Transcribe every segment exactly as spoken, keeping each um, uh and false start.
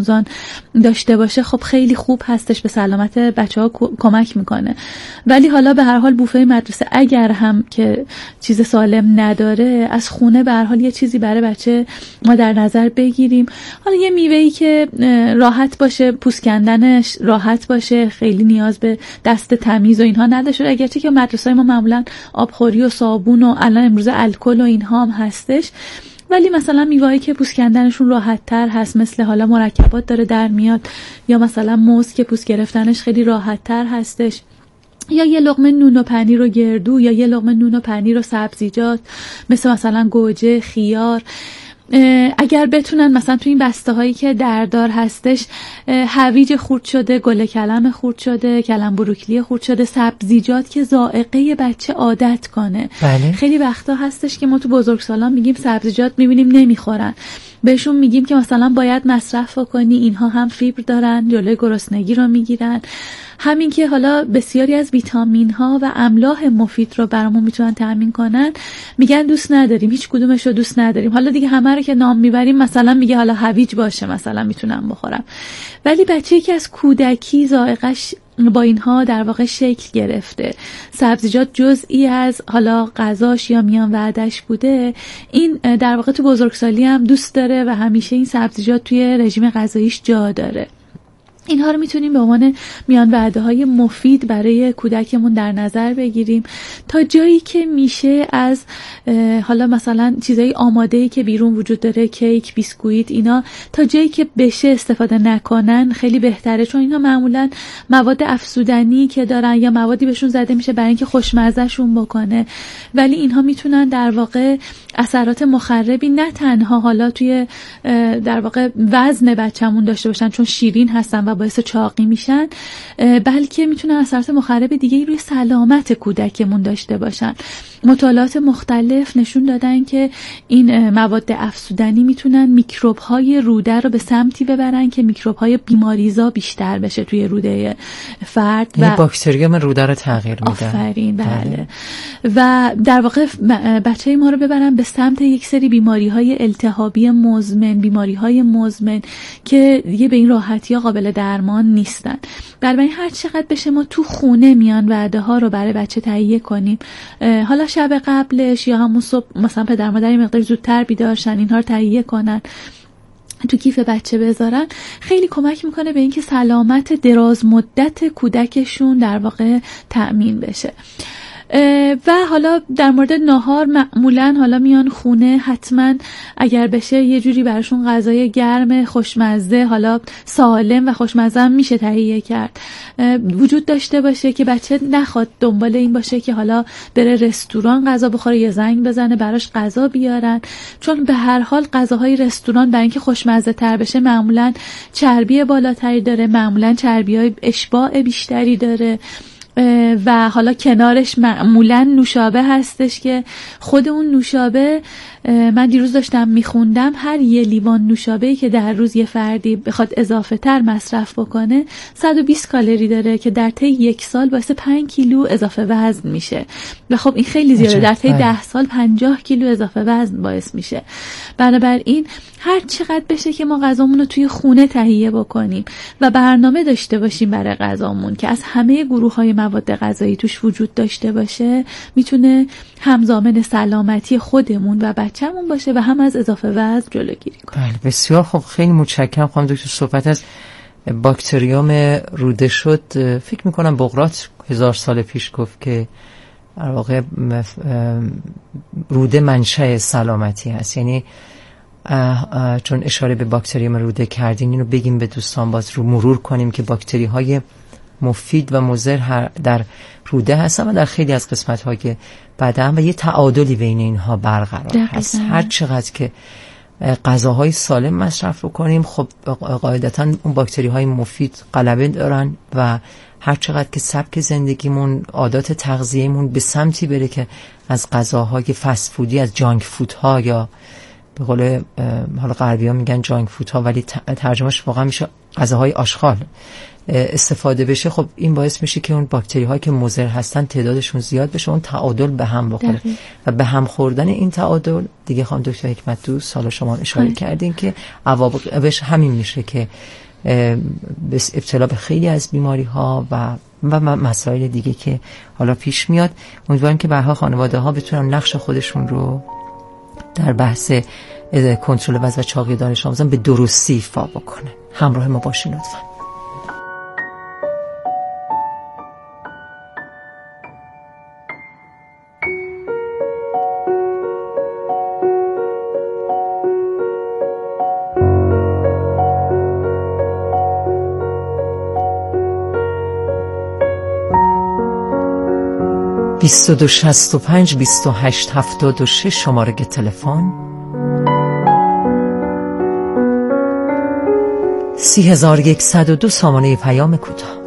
آموزان داشته باشه خب خیلی خوب هستش، به سلامت بچه‌ها کمک میکنه. ولی حالا به هر حال بوفه مدرسه اگر هم که چیز سالم نداره، از خونه به هر حال یه چیزی برای بچه ما در نظر بگیریم. حالا یه میوه‌ای که راحت باشه، پوست کندنش راحت باشه، خیلی نیاز به دست تمیز و اینها نداشته، اگرچه که مدرسه‌های ما معمولا آبخوری و صابون و الان امروز الکل و اینها هم هستش، ولی مثلا میوه‌ای که پوست کندنشون راحت تر هست، مثل حالا مرکبات داره در میاد، یا مثلا موز که پوست گرفتنش خیلی راحت تر هستش، یا یه لقمه نون و پنیر و گردو، یا یه لقمه نون و پنیر و سبزیجات مثل مثلا گوجه، خیار. اگر بتونن مثلا تو این بسته هایی که دردار هستش هویج خورد شده، گل کلم خورد شده، کلم بروکلی خورد شده، سبزیجات که ذائقه بچه عادت کنه. بله. خیلی وقتا هستش که ما تو بزرگسالان میگیم سبزیجات میبینیم نمیخورن، بهشون میگیم که مثلا باید مصرف کنی، اینها هم فیبر دارن، جلوی گرسنگی رو میگیرن، همین که حالا بسیاری از ویتامین ها و املاح مفید رو برامون میتونن تامین کنن، میگن دوست نداریم، هیچ کدومش رو دوست نداریم. حالا دیگه همه رو که نام میبریم مثلا میگه حالا هویج باشه مثلا میتونم بخورم، ولی بچه‌ای که از کودکی ذائقه‌اش با اینها در واقع شکل گرفته، سبزیجات جزئی از حالا غذاش یا میان وعده‌اش بوده، این در واقع تو بزرگسالی هم دوست داره و همیشه این سبزیجات توی رژیم غذاییش جا داره. اینها رو میتونیم به عنوان میان وعده های مفید برای کودکمون در نظر بگیریم، تا جایی که میشه از حالا مثلا چیزای آماده‌ای که بیرون وجود داره، کیک، بیسکویت، اینا تا جایی که بشه استفاده نکنن خیلی بهتره، چون اینا معمولا مواد افزودنی که دارن یا موادی بهشون زده میشه برای اینکه خوشمزه‌شون بکنه، ولی اینها میتونن در واقع اثرات مخربی نه تنها حالا توی در واقع وزن بچه‌مون داشته باشن چون شیرین هستن و باعث چاقی میشن، بلکه میتونن اثرات مخرب دیگه روی سلامت کودکمون داشته باشن. مطالعات مختلف نشون دادن که این مواد افزودنی میتونن میکروب های روده رو به سمتی ببرن که میکروب های بیماریزا بیشتر بشه توی روده فرد و باکتریوم روده رو تغییر میده. آفرین، بله. و در واقع بچه ما رو ببرن به سمت یک سری بیماری های التهابی مزمن، بیماری های مزمن که دیگه به این راحتی ها قابل درمان نیستن. بنابراین هر چقدر بشه ما تو خونه میان وعده ها رو برای بچه تهیه کنیم، حالا شب قبلش یا همون صبح مثلا پدر مادر یه مقدار زودتر بیدار شن، اینها رو تهیه کنن تو کیف بچه بذارن، خیلی کمک میکنه به اینکه سلامت دراز مدت کودکشون در واقع تأمین بشه. و حالا در مورد ناهار معمولا حالا میان خونه، حتما اگر بشه یه جوری براشون غذای گرم خوشمزه، حالا سالم و خوشمزه هم میشه تهیه کرد، وجود داشته باشه که بچه نخواد دنبال این باشه که حالا بره رستوران غذا بخوره یا زنگ بزنه براش غذا بیارن، چون به هر حال غذاهای رستوران برای اینکه خوشمزه تر بشه معمولا چربی بالاتری داره، معمولا چربی‌های اشباع بیشتری داره و حالا کنارش معمولا نوشابه هستش که خود اون نوشابه، من دیروز داشتم میخوندم هر یه لیوان نوشابه‌ای که در روز یه فردی بخواد اضافه تر مصرف بکنه صد و بیست کالری داره که در طی یک سال باعث پنج کیلو اضافه وزن میشه و خب این خیلی زیاده، در طی ده سال پنجاه کیلو اضافه وزن باعث میشه. بنابراین هر چقدر بشه که ما غذامون رو توی خونه تهیه بکنیم و برنامه داشته باشیم برای غذامون که از همه گروه‌های مواد غذایی توش وجود داشته باشه، میتونه هم ضامن سلامتی خودمون و بچه‌مون باشه و هم از اضافه وزن جلوگیری کنه. بله بسیار خوب، خیلی متشکرم خانم دکتر. صحبت از باکتریوم روده شد. فکر میکنم بقراط هزار سال پیش گفت که در واقع روده منشأ سلامتی هست، یعنی اه اه چون اشاره به باکتریوم روده کردین اینو بگیم به دوستان، باز رو مرور کنیم که باکتری های مفید و مضر در روده هستن و در خیلی از قسمت های بدن و یه تعادلی بین اینها برقرار هست. هر چقدر که غذاهای سالم مصرف کنیم خب قاعدتاً اون باکتری های مفید غلبه دارن و هر چقدر که سبک زندگیمون، عادات تغذیه‌مون به سمتی بره که از غذاهای فست فودی، از جانک فودها یا به قول حالا غربی‌ها میگن جانک فود ها، ولی ترجمهش واقعا میشه غذاهای آشغال استفاده بشه، خب این باعث میشه که اون باکتری هایی که مضر هستن تعدادشون زیاد بشه، اون تعادل به هم بخوره و به هم خوردن این تعادل دیگه خانم دکتر حکمت دوست سال شما اشاره کردین که عواقبش همین میشه که ابتلا به خیلی از بیماری ها و و مسائل دیگه که حالا پیش میاد. امیدواریم که برها خانواده ها بتونن نقش خودشون رو در بحث کنترل وزن و چاقی دانش آموزان به درستی ایفا بکنن. همراه ما باشین لطفاً. بیست و دو شصت و پنج بیست و هشت هفتاد و شش شماره تلفن، سی هزار یکصد و دو سامانه پیام کوتاه.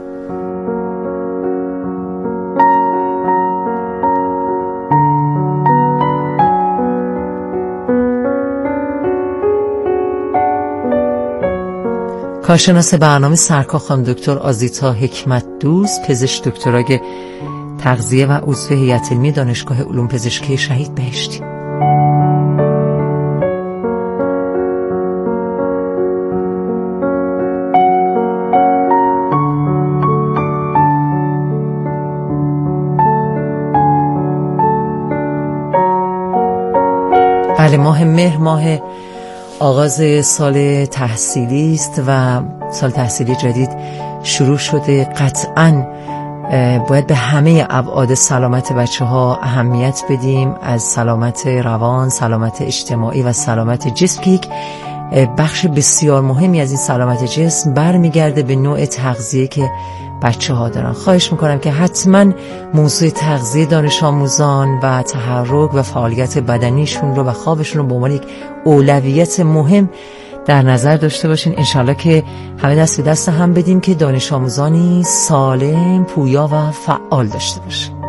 کارشناس برنامه سرکار خانم دکتر آزیتا حکمت دوست، پزشک دکترای تغذیه و عضو هیئت علمی دانشگاه علوم پزشکی شهید بهشتی. بله، ماه مهر ماه آغاز سال تحصیلی است و سال تحصیلی جدید شروع شده. قطعاً باید به همه ابعاد سلامت بچه ها اهمیت بدیم، از سلامت روان، سلامت اجتماعی و سلامت جسم که یک بخش بسیار مهمی از این سلامت جسم برمیگرده به نوع تغذیه که بچه ها دارن. خواهش میکنم که حتما موضوع تغذیه دانش آموزان و تحرک و فعالیت بدنیشون رو و خوابشون رو به عنوان یک اولویت مهم در نظر داشته باشین. انشالله که همه دست به دست هم بدیم که دانش آموزانی سالم، پویا و فعال داشته باشیم.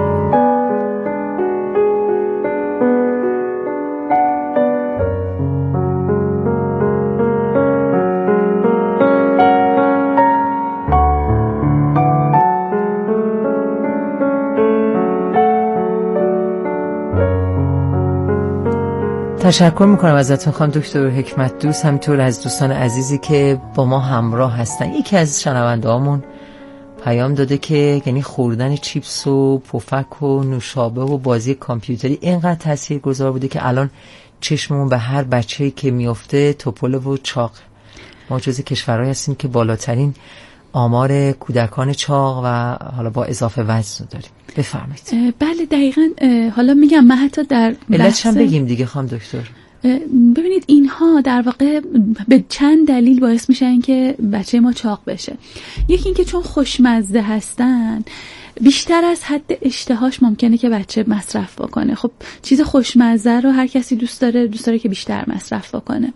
تشکر میکنم ازتون خانم دکتر حکمت دوست، همینطور از دوستان عزیزی که با ما همراه هستن. یکی از شنونده هامون پیام داده که یعنی خوردن چیپس و پفک و نوشابه و بازی کامپیوتری اینقدر تاثیرگذار بوده که الان چشممون به هر بچه‌ای که میفته توپله و چاق. ما جز کشورهایی هستیم که بالاترین آمار کودکان چاق و حالا با اضافه وزن داریم. بفرمایید. بله دقیقاً. حالا میگم من حتی در علتش هم بگیم دیگه خانم دکتر. ببینید اینها در واقع به چند دلیل باعث میشن که بچه ما چاق بشه. یکی این که چون خوشمزه هستن بیشتر از حد اشتهاش ممکنه که بچه مصرف بکنه. خب چیز خوشمزه رو هر کسی دوست داره، دوست داره که بیشتر مصرف بکنه.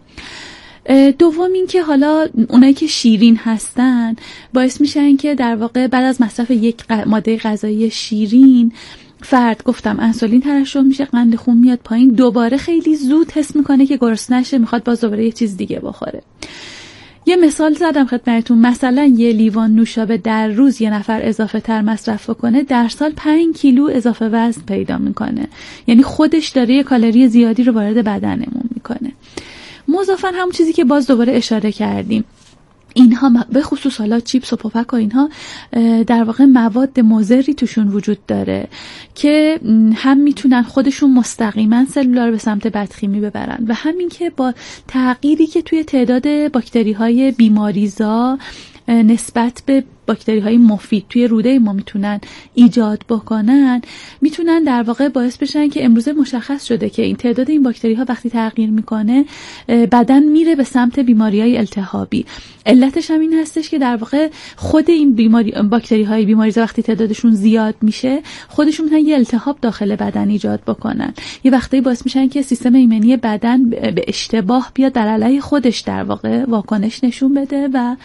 دوم این که حالا اونایی که شیرین هستن باعث میشن که در واقع بعد از مصرف یک ماده غذایی شیرین فرد گفتم انسولین ترشح میشه، قند خون میاد پایین، دوباره خیلی زود حس میکنه که گرسنه نشه، میخواد باز دوباره یه چیز دیگه بخوره. یه مثال زدم خدمتتون، مثلا یه لیوان نوشابه در روز یه نفر اضافه تر مصرف کنه در سال پنج کیلو اضافه وزن پیدا میکنه، یعنی خودش داره یه کالری زیادی رو وارد بدنمون میکنه. مضافاً همون چیزی که باز دوباره اشاره کردیم، اینها به خصوص حالا چیپس و پفک و اینها در واقع مواد مضری توشون وجود داره که هم میتونن خودشون مستقیما سلولا رو به سمت بدخیمی ببرن و همین که با تغییری که توی تعداد باکتری های بیماریزا نسبت به باکتری های مفید توی روده ما میتونن ایجاد بکنن، میتونن در واقع باعث بشن که امروزه مشخص شده که این تعداد این باکتری ها وقتی تغییر میکنه بدن میره به سمت بیماری های التهابی. علتش هم این هستش که در واقع خود این بیماری باکتری های بیماریزا وقتی تعدادشون زیاد میشه خودشون میتونن یه التهاب داخل بدن ایجاد بکنن، یه وقتی باعث میشن که سیستم ایمنی بدن به اشتباه بیاد در علیه خودش در واقع واکنش نشون بده و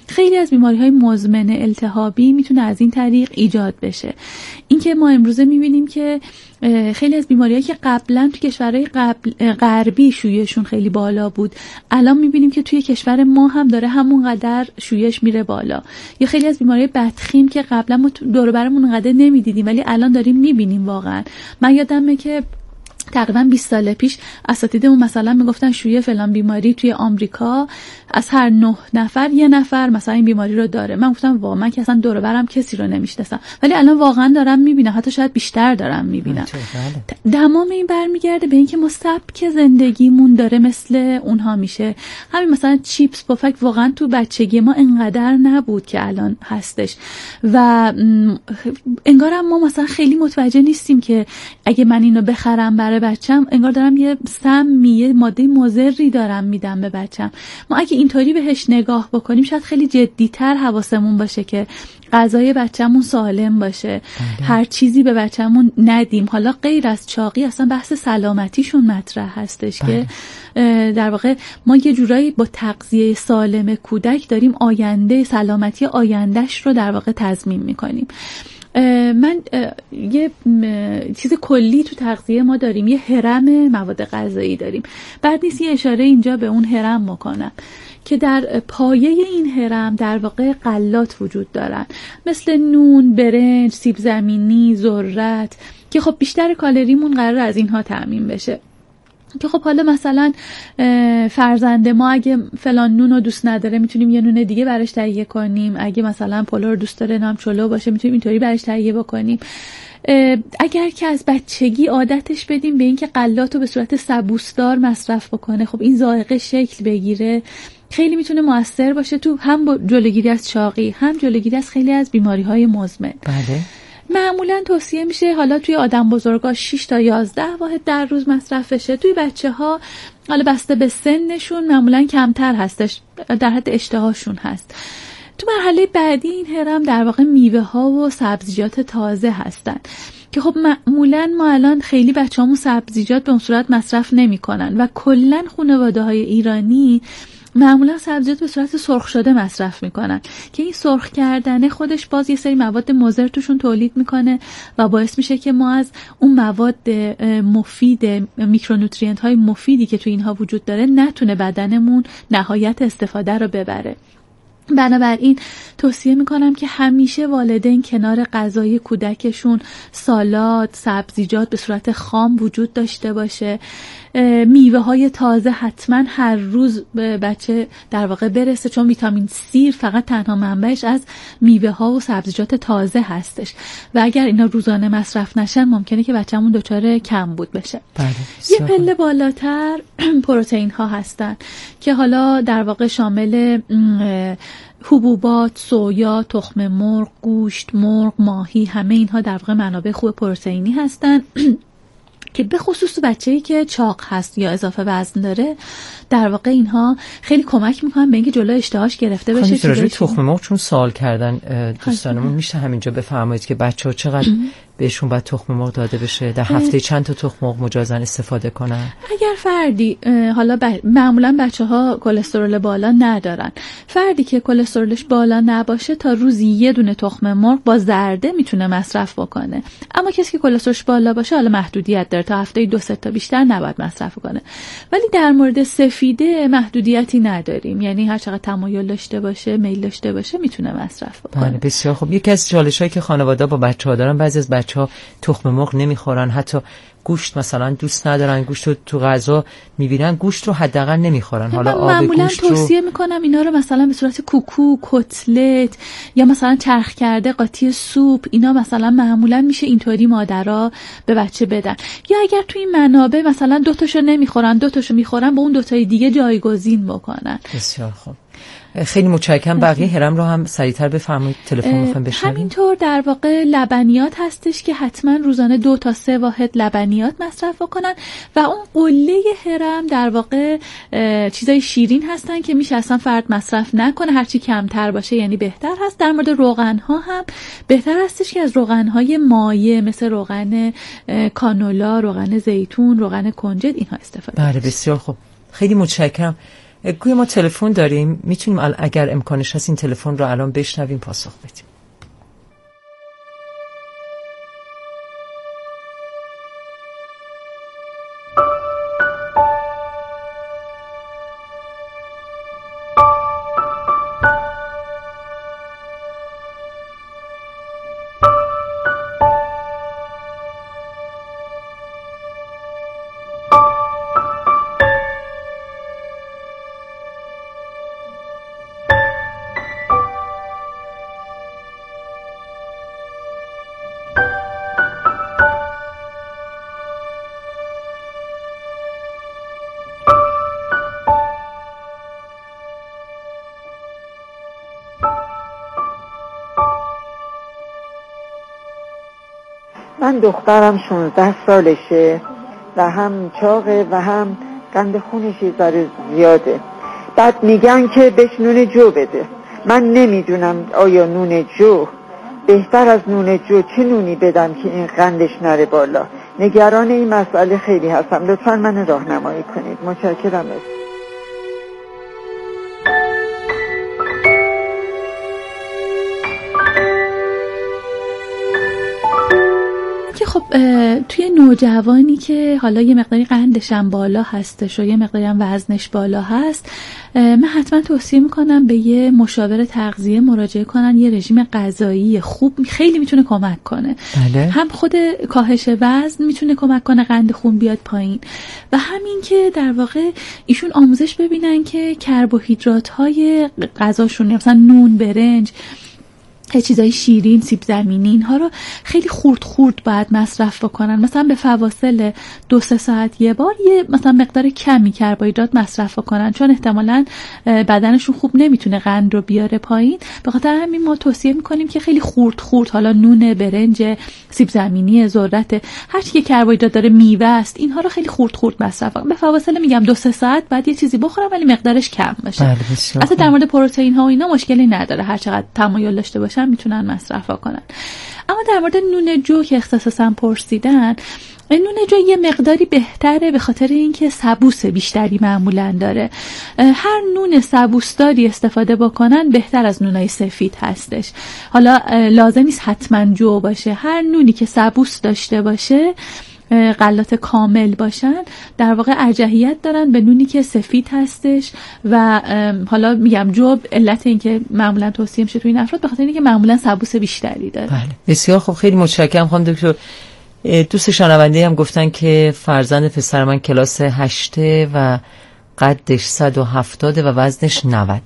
خیلی از بیماری‌های مزمن التهابی میتونه از این طریق ایجاد بشه. اینکه ما امروزه میبینیم که خیلی از بیماری‌هایی که قبلا تو کشورهای قبل غربی شیوعشون خیلی بالا بود، الان میبینیم که توی کشور ما هم داره همون قدر شیوعش میره بالا. یا خیلی از بیماری بدخیم که قبلا ما دور و برمون اونقدر نمیدیدیم ولی الان داریم میبینیم. واقعا من یادمه که تقریبا بیست سال پیش اساتیدمون مثلا میگفتن شیوع فلان بیماری توی آمریکا از هر نه نفر یه نفر مثلا این بیماری رو داره. من گفتم واقعا من که اصلا دور و برم کسی رو نمیشناسم، ولی الان واقعا دارم میبینم، حتی شاید بیشتر دارم میبینم. تمام این برمیگرده به اینکه ما سبک زندگیمون داره مثل اونها میشه. همین مثلا چیپس پفک واقعا تو بچگی ما انقدر نبود که الان هستش و انگارم ما مثلا خیلی متوجه نیستیم که اگه من اینو بخرم برای بچم انگار دارم یه سمی، یه ماده مضری دارم میدم به بچم. ما اگه اینطوری بهش نگاه بکنیم شاید خیلی جدی‌تر حواسمون باشه که غذای بچه‌مون سالم باشه، هر چیزی به بچه‌مون ندیم. حالا غیر از چاقی اصلا بحث سلامتیشون مطرح هستش بله. که در واقع ما یه جورایی با تغذیه سالم کودک داریم آینده، سلامتی آیندهش رو در واقع تضمین میکنیم. من یه چیز کلی تو تغذیه ما داریم، یه هرم مواد غذایی داریم. بعد نیست یه اشاره اینجا به اون هرم بکنم که در پایه این هرم در واقع غلات وجود دارن، مثل نون، برنج، سیب زمینی، ذرت، که خب بیشتر کالریمون قرار از اینها تامین بشه. که خب حالا مثلا فرزند ما اگه فلان نون رو دوست نداره میتونیم یه نون دیگه براش تهیه کنیم، اگه مثلا پلو رو دوست داره نام چلو باشه میتونیم اینطوری براش تهیه بکنیم. اگر که از بچگی عادتش بدیم به اینکه غلات رو به صورت سبوسدار مصرف بکنه، خب این ذائقه شکل بگیره، خیلی میتونه موثر باشه تو هم جلوگیری از چاقی، هم جلوگیری از خیلی از بیماری‌های مزمن. بله. معمولا توصیه میشه حالا توی آدم بزرگا شش تا یازده واحد در روز مصرف بشه. توی بچه‌ها حالا بسته به سنشون معمولا کمتر هستش، در حد اشتهاشون هست. تو مرحله بعدی این هرم در واقع میوه ها و سبزیجات تازه هستن که خب معمولا ما الان خیلی بچه‌هامون سبزیجات به اون صورت مصرف نمی‌کنن و کلاً خانواده‌های ایرانی معمولا سبزیجات به صورت سرخ شده مصرف میکنن که این سرخ کردن خودش باز یه سری مواد مضر توشون تولید میکنه و باعث میشه که ما از اون مواد مفید، میکرونوترینت های مفیدی که تو اینها وجود داره نتونه بدنمون نهایت استفاده رو ببره. بنابراین توصیه میکنم که همیشه والدین کنار غذای کودکشون سالاد، سبزیجات به صورت خام وجود داشته باشه. میوه های تازه حتما هر روز به بچه در واقع برسه، چون ویتامین سی فقط تنها منبعش از میوه ها و سبزیجات تازه هستش و اگر اینا روزانه مصرف نشن ممکنه که بچه‌مون دچار کمبود بشه. بله. یه پله بالاتر پروتئین ها هستن که حالا در واقع شامل حبوبات، سویا، تخم مرغ، گوشت مرغ، ماهی، همه اینها در واقع منابع خوب پروتئینی هستن که به خصوص بچه‌ای که چاق هست یا اضافه وزن داره در واقع اینها خیلی کمک میکنن به اینکه جلو اشتهاش گرفته بشه. خب راجع به تخم مرغ چون سوال کردن دوستانمون، میشه همینجا بفرمایید که بچه‌ها چقدر بهشون باید تخم مرغ داده بشه؟ در هفته چند تا تخم مرغ مجازن استفاده کنن؟ اگر فردی حالا ب... معمولا بچه‌ها کلسترول بالا ندارن، فردی که کلسترولش بالا نباشه تا روزی یه دونه تخم مرغ با زرده میتونه مصرف بکنه. اما کسی که کلسترولش بالا باشه حالا محدودیت داره، تا هفته دو سه تا بیشتر نباید مصرف کنه. ولی در مورد سفیده محدودیتی نداریم، یعنی هر چقدر تمایل داشته باشه، میل داشته باشه میتونه مصرف بکنه. بله بسیار خوب. یکی از چالشایی که خانواده‌ها با بچه‌ها دارن، بعضی از بچه‌ها تخم مرغ نمیخورن، حتی گوشت مثلا دوست ندارن، گوشت رو تو غذا میبینن گوشت رو حداقل نمیخورن. حالا آب معمولا گوشت رو توصیه میکنم اینا رو مثلا به صورت کوکو، کتلت یا مثلا چرخ کرده قاطی سوپ، اینا مثلا معمولا میشه اینطوری مادرها به بچه بدن. یا اگر تو این منابع مثلا دو تاشو نمیخورن، دو تاشو میخورن، با اون دو تای دیگه جایگزین بکنن. بسیار خوب. خیلی متشکرم. بقیه هرم رو هم سریعتر بفرمایید، تلفن میخوایم بشنویم. همینطور در واقع لبنیات هستش که حتما روزانه دو تا سه واحد لبنیات مصرف بکنن و اون قله هرم در واقع چیزای شیرین هستن که میشه اصلا فرد مصرف نکنه، هرچی کمتر باشه یعنی بهتر هست. در مورد روغن ها هم بهتر هستش که از روغن های مایع مثل روغن کانولا، روغن زیتون، روغن کنجد اینها استفاده. بله بسیار خوب. خیلی متشکرم. گویا ما تلفن داریم، میتونیم اگر امکانش هست این تلفن رو الان بشنویم پاسخ بدیم. من دخترم شانزده سالشه و هم چاقه و هم قند خونش یه ذره زیاده. بعد میگن که بهش نون جو بده. من نمیدونم آیا نون جو بهتر از نون جو چه نونی بدم که این قندش نره بالا. نگران این مسئله خیلی هستم، لطفا من راهنمایی کنید. متشکرم. خب توی نوجوانی که حالا یه مقداری قندش هم بالا هستش و یه مقداری هم وزنش بالا هست، من حتما توصیه میکنم به یه مشاور تغذیه مراجعه کنن. یه رژیم غذایی خوب خیلی میتونه کمک کنه. بله. هم خود کاهش وزن میتونه کمک کنه قند خون بیاد پایین و همین که در واقع ایشون آموزش ببینن که کربوهیدرات های غذاشون مثلا نون، برنج، یه چیزای شیرین، سیب زمینی، اینها رو خیلی خورد خورد باید مصرف بکنن. مثلا به فواصل دو سه ساعت یه بار یه مثلا مقدار کمی کربوهیدرات مصرف بکنن، چون احتمالاً بدنشون خوب نمیتونه قند رو بیاره پایین. به خاطر همین ما توصیه میکنیم که خیلی خورد خورد، حالا نون، برنج، سیب زمینی، ذرت، هر چی که کربوهیدرات داره، میوه است، اینها رو خیلی خورد خورد مصرف کنن. به فواصل میگم دو سه ساعت بعد یه چیزی بخورن ولی مقدارش کم باشه. اصلا در مورد پروتئین ها و اینا مشکلی نداره، هر چقدر تمایل داشته باشه میتونن مصرف کنن. اما در مورد نون جو که اختصاصا پرسیدن، نون جو یه مقداری بهتره به خاطر اینکه سبوس بیشتری معمولا داره. هر نون سبوسداری استفاده بکنن بهتر از نونای سفید هستش. حالا لازم نیست حتما جو باشه، هر نونی که سبوس داشته باشه، غلات کامل باشن، در واقع ارجحیت دارن به نونی که سفید هستش. و حالا میگم جو علت این که معمولا توصیه میشه تو این افراد به خاطر اینکه معمولا سبوس بیشتری داره. بله بسیار خوب، خیلی متشکرم خانم دکتر. دوست شنونده هم گفتن که فرزند پسر من کلاس هشته و قدش صد و هفتاد و وزنش نود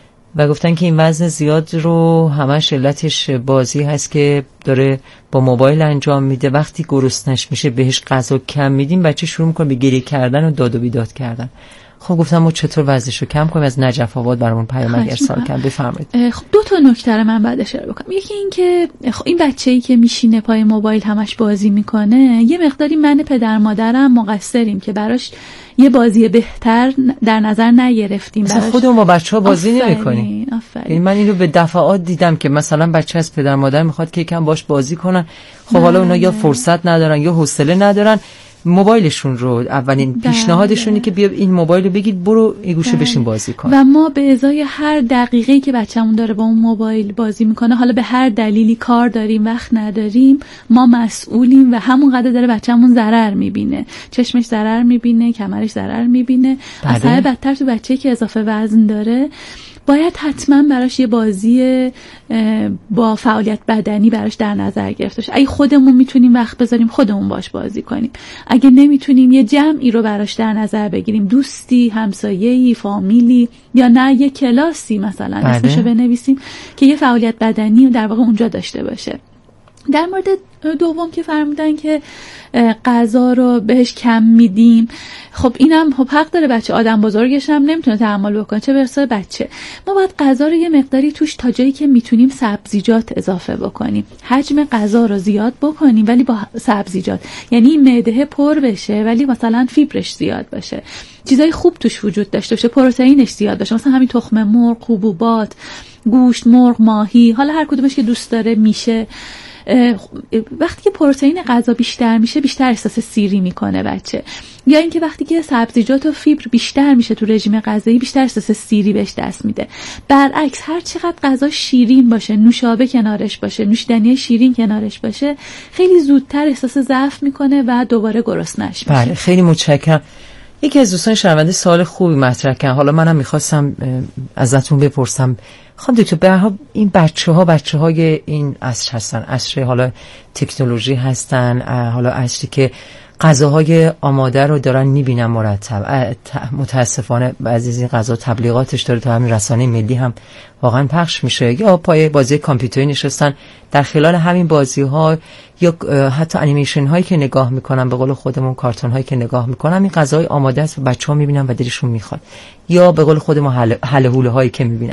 و گفتن که این وزن زیاد رو همش علتش بازی هست که داره با موبایل انجام میده. وقتی گرسنش میشه بهش غذا کم میدیم، بچه شروع میکنه به گریه کردن و داد و بیداد کردن. خب گفتم ما چطور وزنش رو کم کنیم؟ از نجف آباد برامون پیام ارسال کردن، بفرمایید. خب دو تا نکته رو من بعد اشاره بکنم. یکی این که خب این بچه‌ای که میشینه پای موبایل همش بازی میکنه، یه مقداری من پدر مادرم مقصریم که براش یه بازی بهتر در نظر نگرفتیم. مثلا خودمون با بچه‌ها بازی نمی‌کنیم. یعنی من اینو به دفعات دیدم که مثلا بچه از پدر مادر میخواد که یکم باش بازی کنن، خب حالا اونا یا فرصت ندارن یا حوصله ندارن، موبایلشون رو اولین پیشنهادشونه که بیا این موبایل رو بگید برو یه گوشه بشین بازی کن. و ما به ازای هر دقیقه‌ای که بچه‌مون داره با اون موبایل بازی میکنه، حالا به هر دلیلی کار داریم، وقت نداریم، ما مسئولیم و همون قدر داره بچه‌مون ضرر میبینه. چشمش ضرر میبینه، کمرش ضرر میبینه. از همه بدتر تو بچه‌ای که اضافه وزن داره باید حتما براش یه بازی با فعالیت بدنی براش در نظر گرفته شه. اگه خودمون میتونیم وقت بذاریم خودمون باش بازی کنیم، اگه نمیتونیم یه جمعی رو براش در نظر بگیریم، دوستی، همسایه‌ای، فامیلی، یا نه یه کلاسی مثلا اسمشو بنویسیم که یه فعالیت بدنی در واقع اونجا داشته باشه. در مورد دوم که فرمودن که غذا رو بهش کم میدیم، خب اینم خب حق داره، بچه آدم بزرگش هم نمیتونه تحمل بکنه، چه برسه بچه. ما باید غذا رو یه مقداری توش تا جایی که میتونیم سبزیجات اضافه بکنیم، حجم غذا رو زیاد بکنیم ولی با سبزیجات، یعنی معده پر بشه ولی مثلا فیبرش زیاد باشه، چیزای خوب توش وجود داشته باشه، پروتئینش زیاد باشه، مثلا همین تخم مرغ، حبوبات، گوشت، مرغ، ماهی، حالا هر کدومش که دوست داره میشه. وقتی که پروتئین غذا بیشتر میشه بیشتر احساس سیری میکنه بچه، یا اینکه وقتی که سبزیجات و فیبر بیشتر میشه تو رژیم غذایی بیشتر احساس سیری بهش دست میده. برعکس هر چقدر غذا شیرین باشه، نوشابه کنارش باشه، نوشیدنی شیرین کنارش باشه، خیلی زودتر احساس ضعف میکنه و دوباره گرسنه‌اش میشه. بله خیلی متشکرم. یکی از دوستان شنونده سوال خوبی مطرح کردن، حالا منم میخواستم ازتون بپرسم. خانم دکتر، به هر حال این بچه‌ها بچه‌های این عصر هستن، عصر حالا تکنولوژی هستن، حالا عصری که غذاهای آماده رو دارن میبینن مرتب. متاسفانه بعضی از این غذا تبلیغاتش داره تا همین رسانه ملی هم واقعا پخش میشه، یا پای بازی کامپیوتری نشستن در خلال همین بازی ها یا حتی انیمیشن هایی که نگاه میکنن، به قول خودمون کارتون هایی که نگاه میکنن، این غذای آماده است و بچه‌ها میبینن و دلشون میخواد، یا به قول خودمون هله هوله هایی که میبینن.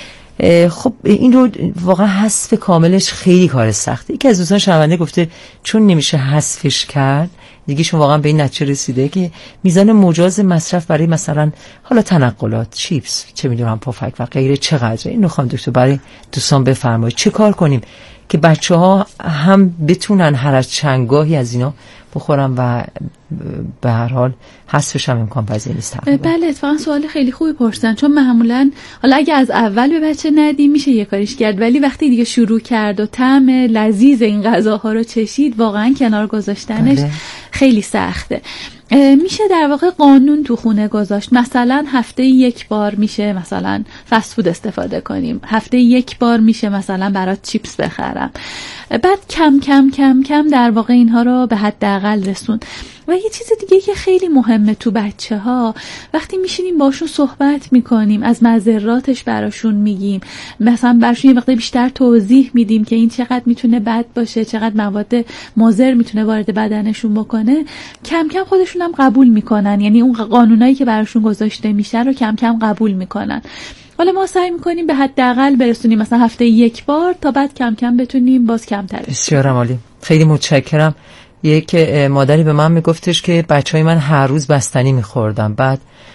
خب این رو واقعا حذف کاملش خیلی کار سخته. یکی از دوستان شنونده گفته چون نمیشه حذفش کرد، دیگه شون واقعا به این نتیجه رسیده که میزان مجاز مصرف برای مثلا حالا تنقلات، چیپس، چه میدونم پفک و غیره چقدره؟ اینو خانم دکتر برای دوستان بفرمایید چه کار کنیم که بچه‌ها هم بتونن هر از چندگاهی از اینا بخورن و به هر حال حذفش هم امکان پذیر نیست؟ بله اتفاقا سوال خیلی خوبی پرسیدن، چون معمولا حالا اگه از اول به بچه ندیم میشه یه کاریش کرد، ولی وقتی دیگه شروع کرد و طعم لذیذ این غذاها رو چشید واقعا کنار گذاشتنش بله. خیلی سخته. میشه در واقع قانون تو خونه گذاشت، مثلا هفته یک بار میشه مثلا فست فود استفاده کنیم، هفته یک بار میشه مثلا برات چیپس بخرم، بعد کم کم کم کم در واقع اینها رو به حداقل رسون. و یه چیز دیگه که خیلی مهمه تو بچه ها، وقتی میشینیم باشون صحبت میکنیم، از مضراتش براشون میگیم، مثلا براشون یه مقدار بیشتر توضیح میدیم که این چقدر میتونه بد باشه، چقدر مواد مضر میتونه وارد بدنشون بکنه، کم کم خودشون هم قبول میکنن، یعنی اون قانونایی که براشون گذاشته میشه رو کم کم قبول میکنن. حالا ما سعی میکنیم به حداقل برسونیم مثلا هفته یک بار، تا بعد کم کم بتونیم باز کمتر. بسیار عالی، خیلی متشکرم. یک مادری به من میگفتش که بچهای من هر روز بستنی میخوردن، بعد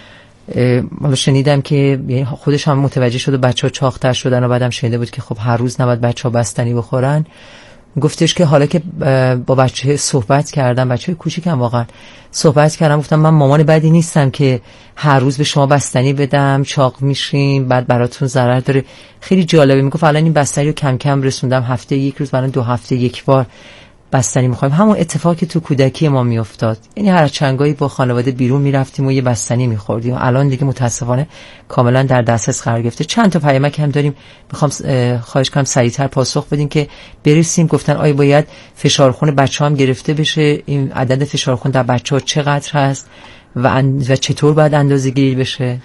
حالا شنیدم که خودش هم متوجه شد و بچه‌ها چاق‌تر شدن و بعدم شنیده بود که خب هر روز نباید بچه‌ها بستنی بخورن. گفتش که حالا که با بچه صحبت کردم، بچه کوچیکم واقعا صحبت کردم، گفتم من مامان بدی نیستم که هر روز به شما بستنی بدم، چاق میشیم، بعد براتون ضرر داره. خیلی جالبه، میگفت الان این بستنی رو کم کم رسوندم، هفته یک روز، برای دو هفته یک بار بستنی میخوایم. همون اتفاقی تو کودکی ما میافتاد، یعنی هر چنگایی با خانواده بیرون میرفتیم و یه بستنی میخوردیم، الان دیگه متاسفانه کاملا در دسترس قرار گرفته. چند تا پیامک هم داریم، میخوام خواهش کنم سریعتر پاسخ بدین که برسیم. گفتن آیا باید فشار خون بچه‌ها هم گرفته بشه؟ این عدد فشار خون در بچه‌ها چقدر هست و, اند... و چطور باید اندازه‌گیری بشه؟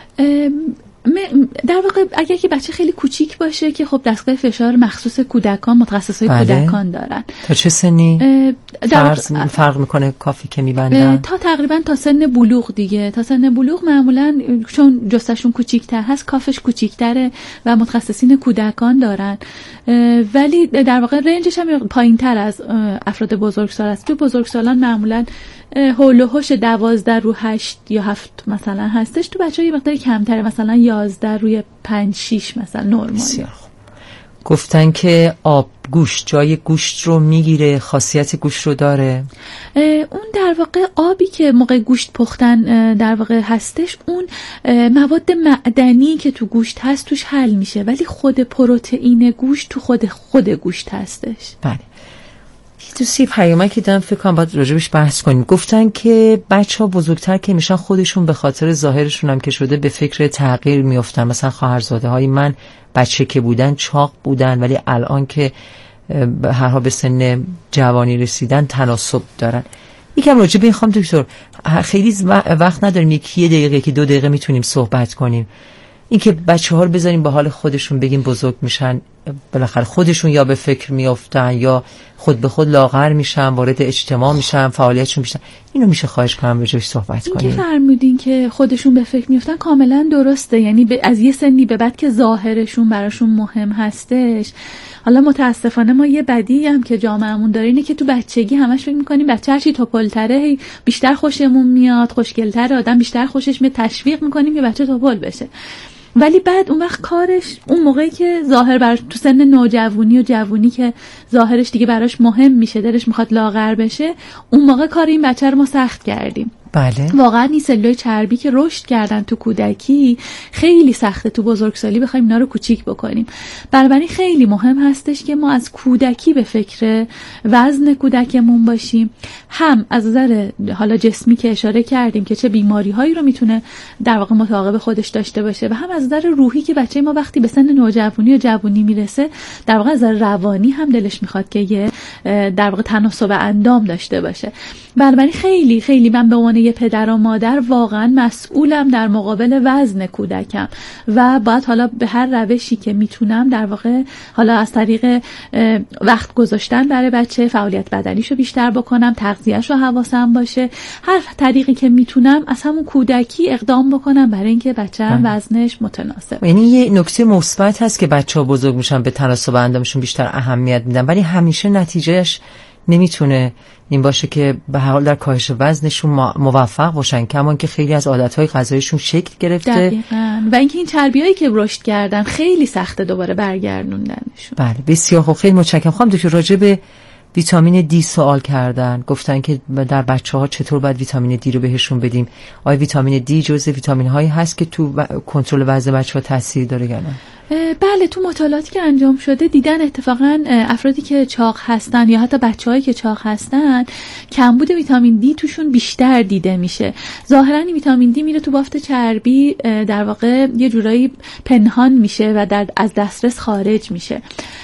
در واقع اگر که بچه خیلی کوچیک باشه که خب دستگاه فشار مخصوص کودکان، متخصصای بله. کودکان دارن. تا چه سنی فرق, فرق میکنه کافی که میبندن؟ تا تقریبا تا سن بلوغ دیگه. تا سن بلوغ معمولا چون جستشون کوچیکتر هست کافش کوچیکتره و متخصصین کودکان دارن، ولی در واقع رنجش هم پایین تر از افراد بزرگسال است. تو بزرگسالان معمولا هول و هوش دوازده رو هشت یا هفت مثلا هستش، تو بچه ها یه مقداری کمتره، مثلا یازده روی پنج شیش مثلا نرمال. گفتن که آب گوشت جای گوشت رو میگیره، خاصیت گوشت رو داره. اون در واقع آبی که موقع گوشت پختن در واقع هستش، اون مواد معدنی که تو گوشت هست توش حل میشه، ولی خود پروتئین گوشت تو خود خود گوشت هستش. بله. تو سی پیامکی دارم، فکر کنم باید راجبش بحث کنیم. گفتن که بچه‌ها بزرگتر که میشن خودشون به خاطر ظاهرشون هم که شده به فکر تغییر میافتن. مثلا خواهرزاده های من بچه که بودن چاق بودن، ولی الان که هر حال به سن جوانی رسیدن تناسب دارن. یکم راجب این خانم دکتر خیلی وقت نداریم، یکی دقیقه که دو دقیقه میتونیم صحبت کنیم. اینکه بچه‌ها رو بذاریم به حال خودشون، بگیم بزرگ میشن بالاخره خودشون یا به فکر میافتن یا خود به خود لاغر میشن، وارد اجتماع میشن، فعالیتشون بیشتر. اینو میشه خواهش کنم راجعش صحبت کنیم. اینکه فرمودین که خودشون به فکر میافتن کاملا درسته، یعنی از یه سنی به بعد که ظاهرشون براشون مهم هستش. حالا متاسفانه ما یه بدی هم که جامعهمون داره اینه که تو بچگی همش فکر میکنیم بچه هرچی توپل‌تره بیشتر خوشمون میاد، خوشگل‌تره، آدم بیشتر خوشش میاد، تشویق میکنیم که بچه توپل بشه. ولی بعد اون وقت کارش اون موقعی که ظاهر براش تو سن نوجوانی و جوانی که ظاهرش دیگه براش مهم میشه، دلش میخواد لاغر بشه، اون موقع کار این بچه رو ما سخت کردیم. بله. واقعا این سلولای چربی که رشد کردن تو کودکی خیلی سخته تو بزرگسالی بخوایم اینا رو کوچیک بکنیم. بنابراین خیلی مهم هستش که ما از کودکی به فکر وزن کودکمون باشیم، هم از نظر حالا جسمی که اشاره کردیم که چه بیماری هایی رو میتونه در واقع متعاقب خودش داشته باشه، و هم از نظر روحی که بچه ما وقتی به سن نوجوانی و جوانی میرسه در واقع از نظر روانی هم دلش میخواد که یه در واقع تناسب اندام داشته باشه. بنابراین خیلی خیلی من به عنوان یه پدر و مادر واقعا مسئولم در مقابل وزن کودکم و باید حالا به هر روشی که میتونم در واقع حالا از طریق وقت گذاشتن برای بچه، فعالیت بدنیشو بیشتر بکنم، تغذیه‌شو حواسم باشه، هر طریقی که میتونم از همون کودکی اقدام بکنم برای اینکه بچه‌م وزنش متناسب. یعنی یه نکته مثبت هست که بچه‌ها بزرگ میشن به تناسب اندامشون بیشتر اهمیت میدن، ولی همیشه نتیجهش نمیتونه این باشه که به هر حال در کاهش وزنشون موفق باشن، کما که خیلی از عادتهای غذاییشون شکل گرفته. دقیقاً. و اینکه این چربیایی که رشد کردن خیلی سخته دوباره برگردوندنشون. بله بسیار خوب، خیلی متشکرم. خانم دکتر راجع به ویتامین دی سوال کردن، گفتن که در بچه‌ها چطور باید ویتامین دی رو بهشون بدیم. آیا ویتامین دی جزء ویتامین هایی هست که تو کنترل وزن بچه‌ها تاثیر داره یا نه؟ بله، تو مطالعاتی که انجام شده دیدن اتفاقا افرادی که چاق هستن یا حتی بچه‌هایی که چاق هستن کمبود ویتامین دی توشون بیشتر دیده میشه. ظاهرا ویتامین دی میره تو بافت چربی، در واقع یه جورایی پنهان میشه و در از دسترس خارج میشه.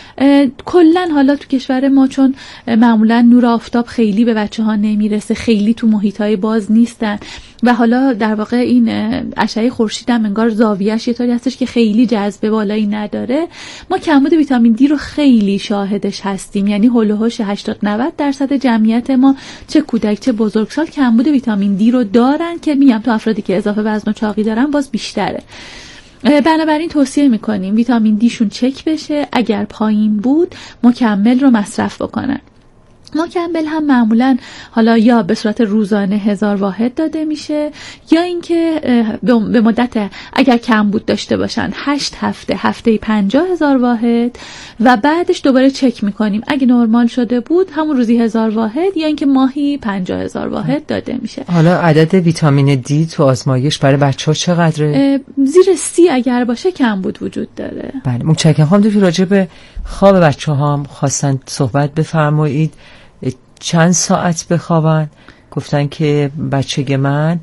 کلن حالا تو کشور ما چون معمولا نور آفتاب خیلی به بچه ها نمیرسه، خیلی تو محیط های باز نیستن و حالا در واقع این اشعه خورشید هم انگار زاویه‌اش یه طوری هستش که خیلی جذب بالایی نداره، ما کمبود ویتامین دی رو خیلی شاهدش هستیم. یعنی هول و هوش هشتاد نود درصد جمعیت ما چه کودک چه بزرگسال کمبود ویتامین دی رو دارن که میگم تو افرادی که اضافه وزن و چاقی دارن باز بیشتره. بنابراین توصیه میکنیم ویتامین دی شون چک بشه، اگر پایین بود مکمل رو مصرف بکنن. مکمل هم معمولا حالا یا به صورت روزانه هزار واحد داده میشه یا اینکه به مدت اگر کمبود داشته باشن هشت هفته هفته پنجاه هزار واحد و بعدش دوباره چک میکنیم اگه نرمال شده بود همون روزی هزار واحد یا اینکه ماهی پنجاه هزار واحد داده میشه. حالا عدد ویتامین دی تو آزمایش برای بچه‌ها چقدره؟ زیر سی اگر باشه کمبود وجود داره. بله متشکرم. خانم دکتر راجع به خواب بچه‌ها هم خواستن صحبت بفرمایید. چند ساعت بخوابن؟ گفتن که بچه من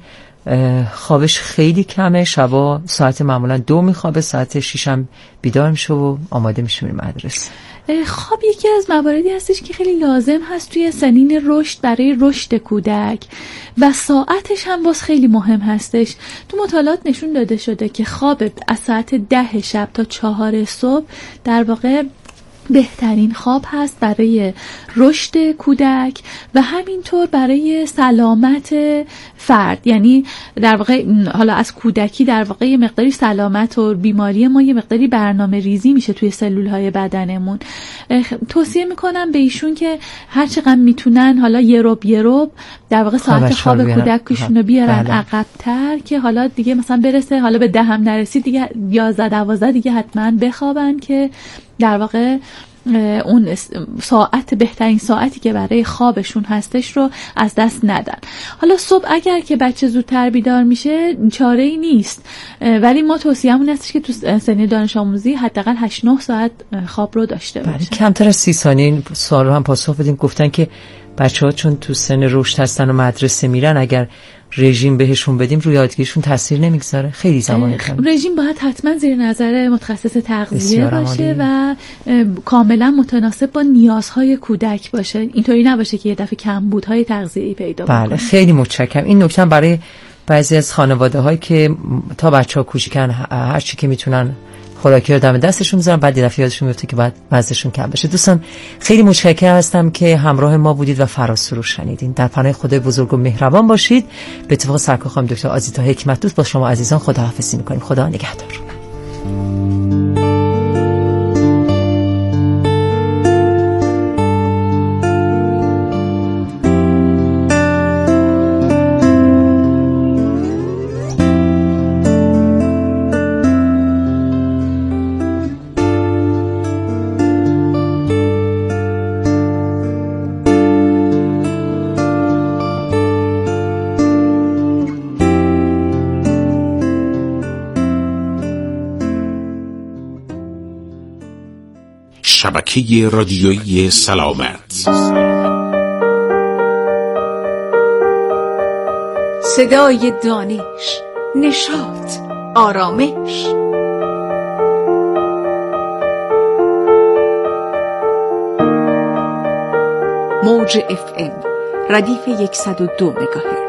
خوابش خیلی کمه، شبا ساعت معمولا دو میخوابه، ساعت شیشم بیدار میشه و آماده میشه میره مدرسه. خواب یکی از مواردی هستش که خیلی لازم هست توی سنین رشد برای رشد کودک و ساعتش هم باز خیلی مهم هستش. تو مطالعات نشون داده شده که خواب از ساعت ده شب تا چهار صبح در واقع بهترین خواب هست برای رشد کودک و همینطور برای سلامت فرد. یعنی در واقع حالا از کودکی در واقع یه مقداری سلامت و بیماری ما یه مقداری برنامه ریزی میشه توی سلول های بدنمون. توصیه میکنم به ایشون که هر چقدر میتونن حالا یه روب یه روب در واقع ساعت خواب کودکشون رو بیارن عقب‌تر که حالا دیگه مثلا برسه حالا به ده هم نرسید دیگه یازده دوازده دیگه حتما بخوابن که در واقع اون ساعت بهترین ساعتی که برای خوابشون هستش رو از دست ندن. حالا صبح اگر که بچه زودتر بیدار میشه چاره ای نیست، ولی ما توصیه‌مون هستش که تو سن دانش آموزی حداقل هشت نه ساعت خواب رو داشته باشه. کمتر از سی ثانیه این سوال رو هم پاسخ بدیم. گفتن که بچه‌ها چون تو سن رشد هستن و مدرسه میرن اگر رژیم بهشون بدیم روی یادگیریشون تاثیر نمیگذاره؟ خیلی زمانی کنه. رژیم باید حتما زیر نظر متخصص تغذیه باشه و کاملا متناسب با نیازهای کودک باشه. اینطوری نباشه که یه دفعه کمبودهای تغذیه‌ای پیدا بکنه. بله خیلی متشکرم. این نکته برای بعضی از خانواده‌هایی که تا بچه‌ها کوچیکن هر چی که میتونن خوراکی رو دم دستشون میذارن بعد یه دفعه یادشون میفته که بعد وزنشون کم بشه. دوستان خیلی متشکرم هستم که همراه ما بودید و فراز رو شنیدین. در پناه خدای بزرگ و مهربان باشید. به اتفاق سرکار خانم دکتر آزیتا حکمت دوست با شما عزیزان خداحافظی میکنیم. خدا نگهدار. شبکه رادیویی سلامت. صدای دانش، نشاط، آرامش. موج اف ام ردیف صد و دو مگاهرتز.